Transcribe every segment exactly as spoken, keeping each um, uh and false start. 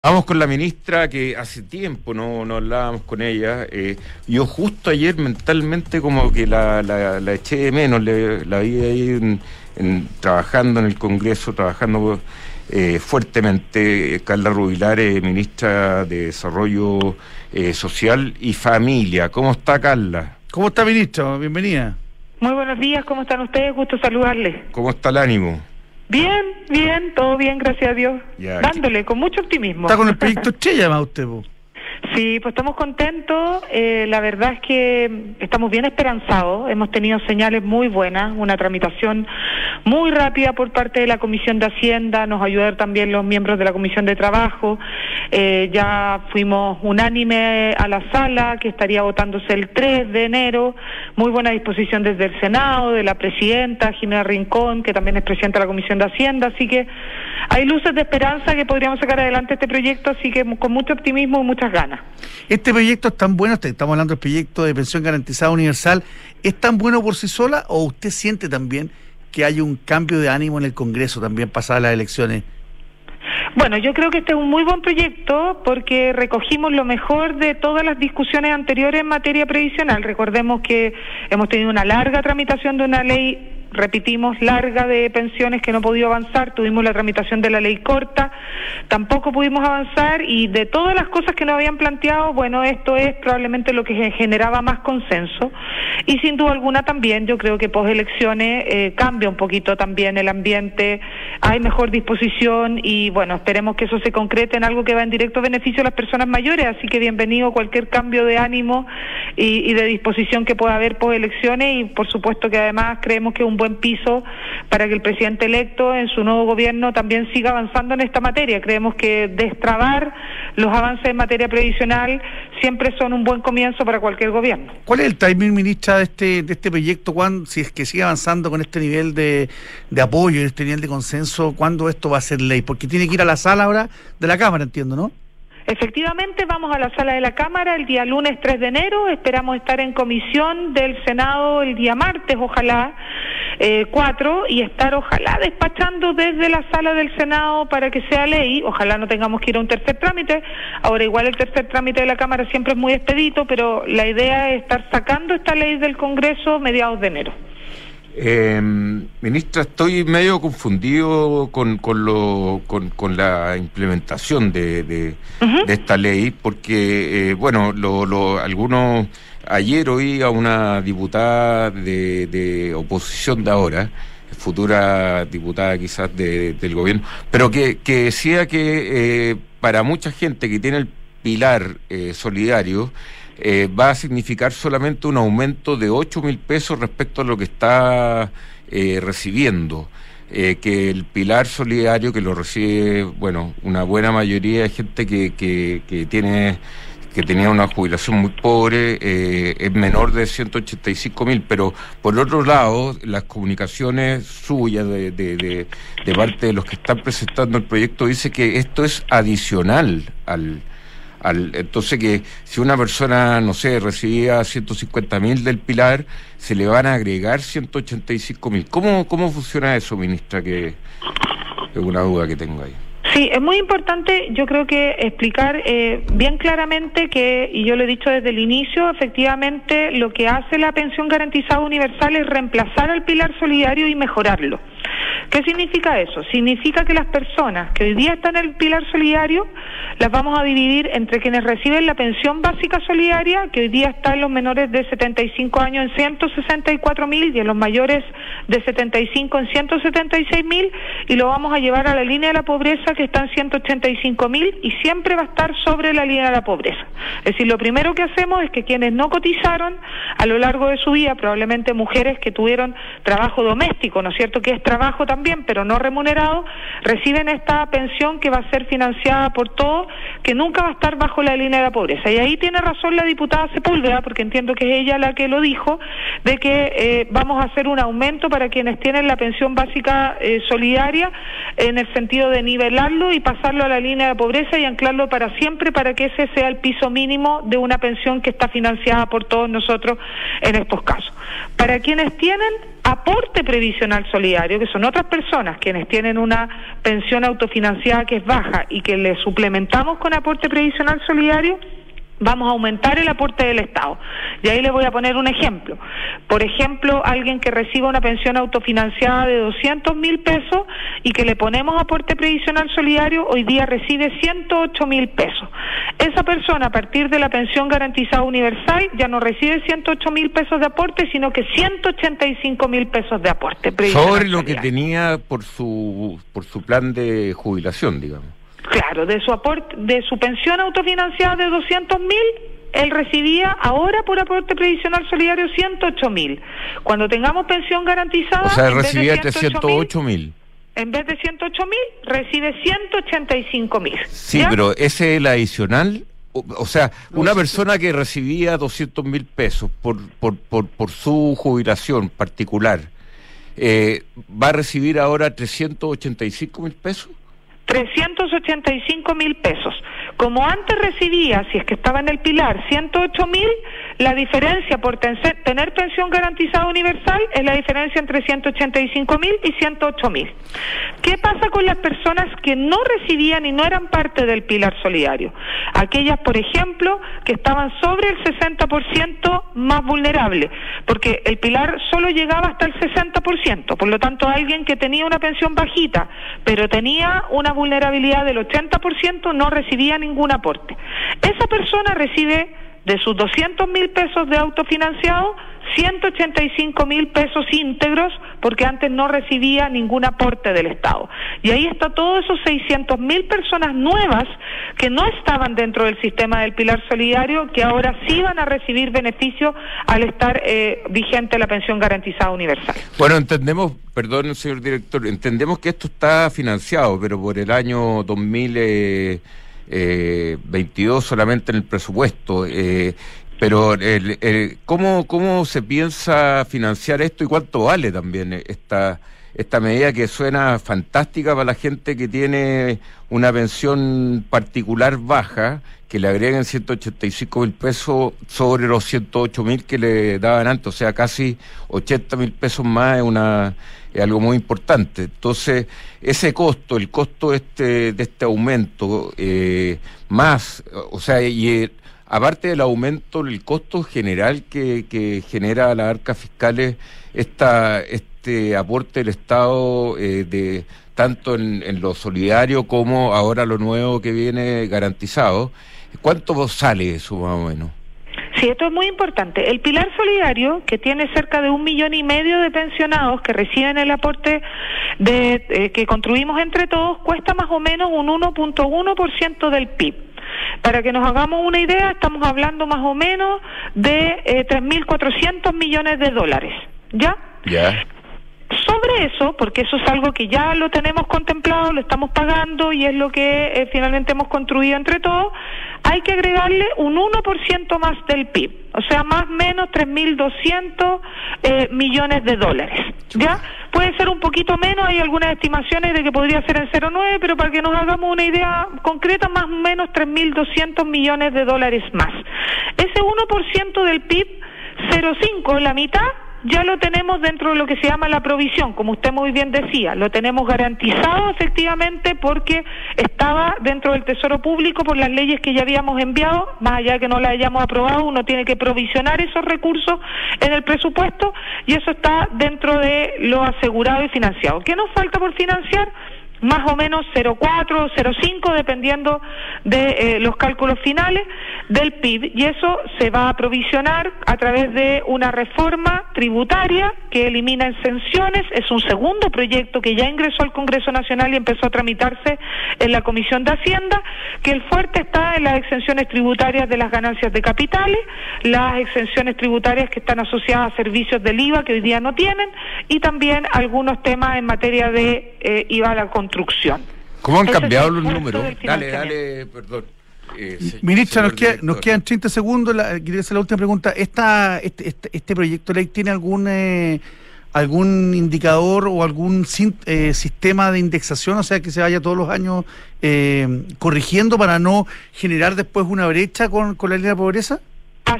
Vamos con la ministra, que hace tiempo no, no hablábamos con ella. Eh, yo justo ayer mentalmente como que la, la, la eché de menos, le, la vi ahí en, en, trabajando en el Congreso, trabajando eh, fuertemente. Carla Rubilar, eh, ministra de Desarrollo eh, Social y Familia. ¿Cómo está, Carla? ¿Cómo está, ministro? Bienvenida. Muy buenos días, ¿cómo están ustedes? Gusto saludarles. ¿Cómo está el ánimo? Bien, bien, todo bien, gracias a Dios. Ya, dándole, con mucho optimismo. Está con el proyecto Estrella, más usted, po. Sí, pues estamos contentos. Eh, la verdad es que estamos bien esperanzados. Hemos tenido señales muy buenas, una tramitación muy rápida por parte de la Comisión de Hacienda. Nos ayudaron también los miembros de la Comisión de Trabajo. Eh, ya fuimos unánime a la sala, que estaría votándose el tres de enero. Muy buena disposición desde el Senado, de la presidenta Jimena Rincón, que también es presidenta de la Comisión de Hacienda. Así que hay luces de esperanza que podríamos sacar adelante este proyecto, así que con mucho optimismo y muchas ganas. ¿Este proyecto es tan bueno, estamos hablando del proyecto de pensión garantizada universal, es tan bueno por sí sola o usted siente también que hay un cambio de ánimo en el Congreso también pasadas las elecciones? Bueno, yo creo que este es un muy buen proyecto porque recogimos lo mejor de todas las discusiones anteriores en materia previsional. Recordemos que hemos tenido una larga tramitación de una ley, repetimos, larga, de pensiones que no ha podido avanzar. Tuvimos la tramitación de la ley corta, tampoco pudimos avanzar, y de todas las cosas que nos habían planteado, bueno, esto es probablemente lo que generaba más consenso, y sin duda alguna también yo creo que post elecciones eh, cambia un poquito también el ambiente, hay mejor disposición y bueno, esperemos que eso se concrete en algo que va en directo beneficio a las personas mayores, así que bienvenido cualquier cambio de ánimo y, y de disposición que pueda haber post elecciones, y por supuesto que además creemos que es un buen piso para que el presidente electo en su nuevo gobierno también siga avanzando en esta materia. Creemos que destrabar los avances en materia previsional siempre son un buen comienzo para cualquier gobierno. ¿Cuál es el timing, ministra, de este de este proyecto? ¿Cuándo, si es que sigue avanzando con este nivel de, de apoyo y este nivel de consenso, cuándo esto va a ser ley? Porque tiene que ir a la sala ahora de la Cámara, entiendo, ¿no? Efectivamente, vamos a la sala de la Cámara el día lunes tres de enero, esperamos estar en comisión del Senado el día martes, ojalá, eh, cuatro, y estar ojalá despachando desde la sala del Senado para que sea ley. Ojalá no tengamos que ir a un tercer trámite. Ahora igual el tercer trámite de la Cámara siempre es muy expedito, pero la idea es estar sacando esta ley del Congreso mediados de enero. Eh, ministra, estoy medio confundido con con lo con, con la implementación de, de, uh-huh. de esta ley, porque eh, bueno, lo, lo, algunos ayer oí a una diputada de, de oposición de ahora, futura diputada quizás de, del gobierno, pero que, que decía que eh, para mucha gente que tiene el pilar eh, solidario, Eh, va a significar solamente un aumento de ocho mil pesos respecto a lo que está eh, recibiendo, eh, que el pilar solidario que lo recibe, bueno, una buena mayoría de gente que, que, que tiene que tenía una jubilación muy pobre, eh, es menor de ciento ochenta y cinco mil, pero por otro lado, las comunicaciones suyas de, de, de, de parte de los que están presentando el proyecto dice que esto es adicional al Al, entonces que si una persona, no sé, recibía ciento cincuenta mil del pilar, se le van a agregar ciento ochenta y cinco mil. ¿Cómo, cómo funciona eso, ministra? Que es una duda que tengo ahí. Sí, es muy importante, yo creo que explicar eh, bien claramente que, y yo lo he dicho desde el inicio, efectivamente lo que hace la pensión garantizada universal es reemplazar al pilar solidario y mejorarlo. ¿Qué significa eso? Significa que las personas que hoy día están en el pilar solidario las vamos a dividir entre quienes reciben la pensión básica solidaria, que hoy día está en los menores de setenta y cinco años en ciento sesenta y cuatro mil y en los mayores de setenta y cinco en ciento setenta y seis mil, y lo vamos a llevar a la línea de la pobreza, que está en ciento ochenta y cinco mil, y siempre va a estar sobre la línea de la pobreza. Es decir, lo primero que hacemos es que quienes no cotizaron a lo largo de su vida, probablemente mujeres que tuvieron trabajo doméstico, ¿no es cierto?, que es trabajo también, pero no remunerado, reciben esta pensión que va a ser financiada por todos, que nunca va a estar bajo la línea de la pobreza. Y ahí tiene razón la diputada Sepúlveda, porque entiendo que es ella la que lo dijo, de que eh, vamos a hacer un aumento para quienes tienen la pensión básica eh, solidaria, en el sentido de nivelarlo y pasarlo a la línea de pobreza y anclarlo para siempre, para que ese sea el piso mínimo de una pensión que está financiada por todos nosotros en estos casos. Para quienes tienen aporte previsional solidario, que son otras personas quienes tienen una pensión autofinanciada que es baja y que le suplementamos con aporte previsional solidario, vamos a aumentar el aporte del Estado. Y ahí le voy a poner un ejemplo. Por ejemplo, alguien que reciba una pensión autofinanciada de doscientos mil pesos y que le ponemos aporte previsional solidario, hoy día recibe ciento ocho mil pesos. Esa persona, a partir de la pensión garantizada universal, ya no recibe ciento ocho mil pesos de aporte, sino que ciento ochenta y cinco mil pesos de aporte previsional sobre lo solidario. Que tenía por su, por su plan de jubilación, digamos. Claro, de su aporte, de su pensión autofinanciada de doscientos mil, él recibía ahora por aporte previsional solidario ciento ocho mil. Cuando tengamos pensión garantizada, o sea, en recibía vez de ciento ocho mil. En vez de ciento ocho mil, recibe ciento ochenta y cinco mil. Sí, ¿ya? pero ese es el adicional. O, o sea, una persona que recibía doscientos mil pesos por, por, por, por su jubilación particular, eh, ¿va a recibir ahora trescientos ochenta y cinco mil pesos? trescientos ochenta y cinco mil pesos. Como antes recibía, si es que estaba en el pilar, ciento ocho mil, la diferencia por ten- tener pensión garantizada universal es la diferencia entre ciento ochenta y cinco mil y ciento ocho mil. ¿Qué pasa con las personas que no recibían y no eran parte del pilar solidario? Aquellas, por ejemplo, que estaban sobre el sesenta por ciento más vulnerables, porque el pilar solo llegaba hasta el sesenta por ciento, por lo tanto alguien que tenía una pensión bajita, pero tenía una vulnerabilidad del ochenta por ciento, no recibía ningún aporte. Esa persona recibe de sus doscientos mil pesos de autofinanciado, ciento ochenta y cinco mil pesos íntegros, porque antes no recibía ningún aporte del Estado. Y ahí está todos esos seiscientos mil personas nuevas que no estaban dentro del sistema del Pilar Solidario, que ahora sí van a recibir beneficio al estar eh, vigente la pensión garantizada universal. Bueno, entendemos, perdón, señor director, entendemos que esto está financiado, pero por el año dos mil veintidós solamente en el presupuesto. Eh, pero el, el, ¿cómo, ¿cómo se piensa financiar esto y cuánto vale también esta, esta medida que suena fantástica para la gente que tiene una pensión particular baja, que le agreguen ciento ochenta y cinco mil pesos sobre los ciento ocho mil que le daban antes, o sea, casi ochenta mil pesos más es una es algo muy importante. Entonces, ese costo, el costo este de este aumento, eh, más, o sea, y eh, aparte del aumento, el costo general que, que genera a las arcas fiscales esta, este aporte del Estado, eh, de tanto en, en lo solidario como ahora lo nuevo que viene garantizado, ¿cuánto sale eso más o menos? Sí, esto es muy importante. El Pilar Solidario, que tiene cerca de un millón y medio de pensionados que reciben el aporte de eh, que construimos entre todos, cuesta más o menos un uno punto uno por ciento del P I B. Para que nos hagamos una idea, estamos hablando más o menos de eh, tres mil cuatrocientos millones de dólares. ¿Ya? Ya. Sobre eso, porque eso es algo que ya lo tenemos contemplado, lo estamos pagando y es lo que eh, finalmente hemos construido entre todos, hay que agregarle un uno por ciento más del P I B, o sea, más o menos tres mil doscientos eh, millones de dólares. ¿Ya? Puede ser un poquito menos, hay algunas estimaciones de que podría ser en cero punto nueve, pero para que nos hagamos una idea concreta, más o menos tres mil doscientos millones de dólares más. Ese uno por ciento del P I B, cero punto cinco, la mitad, ya lo tenemos dentro de lo que se llama la provisión, como usted muy bien decía, lo tenemos garantizado efectivamente porque estaba dentro del Tesoro Público por las leyes que ya habíamos enviado, más allá de que no las hayamos aprobado, uno tiene que provisionar esos recursos en el presupuesto y eso está dentro de lo asegurado y financiado. ¿Qué nos falta por financiar? Más o menos cero punto cuatro, cero punto cinco, dependiendo de eh, los cálculos finales del P I B, y eso se va a provisionar a través de una reforma tributaria que elimina exenciones. Es un segundo proyecto que ya ingresó al Congreso Nacional y empezó a tramitarse en la Comisión de Hacienda, que el fuerte está en las exenciones tributarias de las ganancias de capitales, las exenciones tributarias que están asociadas a servicios del I V A que hoy día no tienen, y también algunos temas en materia de eh, I V A a la construcción. ¿Cómo han Ese cambiado es el los costo números? del Dale, financiamiento. dale, perdón. Eh, se, Ministra, nos, señor queda, director. nos quedan treinta segundos. La, quería hacer la última pregunta. Esta, este, este, ¿Este proyecto de ley tiene algún eh, algún indicador o algún sin, eh, sistema de indexación? O sea, que se vaya todos los años eh, corrigiendo para no generar después una brecha con, con la línea de pobreza. Así es,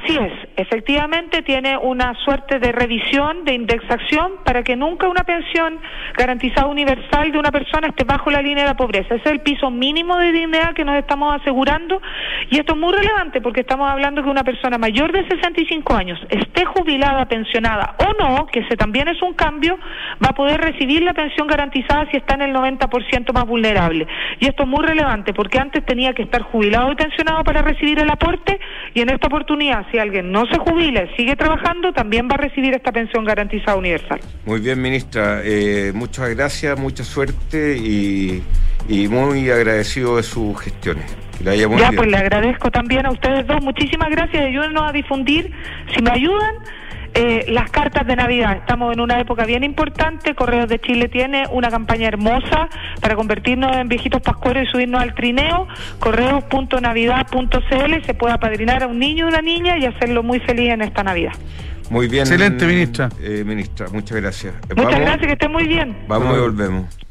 efectivamente tiene una suerte de revisión, de indexación, para que nunca una pensión garantizada universal de una persona esté bajo la línea de la pobreza. Ese es el piso mínimo de dignidad que nos estamos asegurando, y esto es muy relevante porque estamos hablando que una persona mayor de sesenta y cinco años, esté jubilada, pensionada o no, que ese también es un cambio, va a poder recibir la pensión garantizada si está en el noventa por ciento más vulnerable. Y esto es muy relevante porque antes tenía que estar jubilado y pensionado para recibir el aporte, y en esta oportunidad, si alguien no se jubila y sigue trabajando, también va a recibir esta pensión garantizada universal. Muy bien, ministra, eh, muchas gracias, mucha suerte y, y muy agradecido de sus gestiones. Que le haya muy ya, bien. Pues le agradezco también a ustedes dos, muchísimas gracias, ayúdenos a difundir, si me ayudan, Eh, las cartas de Navidad. Estamos en una época bien importante. Correos de Chile tiene una campaña hermosa para convertirnos en viejitos pascueros y subirnos al trineo. correos punto navidad punto c l. Se puede apadrinar a un niño o una niña y hacerlo muy feliz en esta Navidad. Muy bien. Excelente, ministra. Eh, ministra, muchas gracias. Muchas vamos, gracias, que esté muy bien. Vamos y volvemos.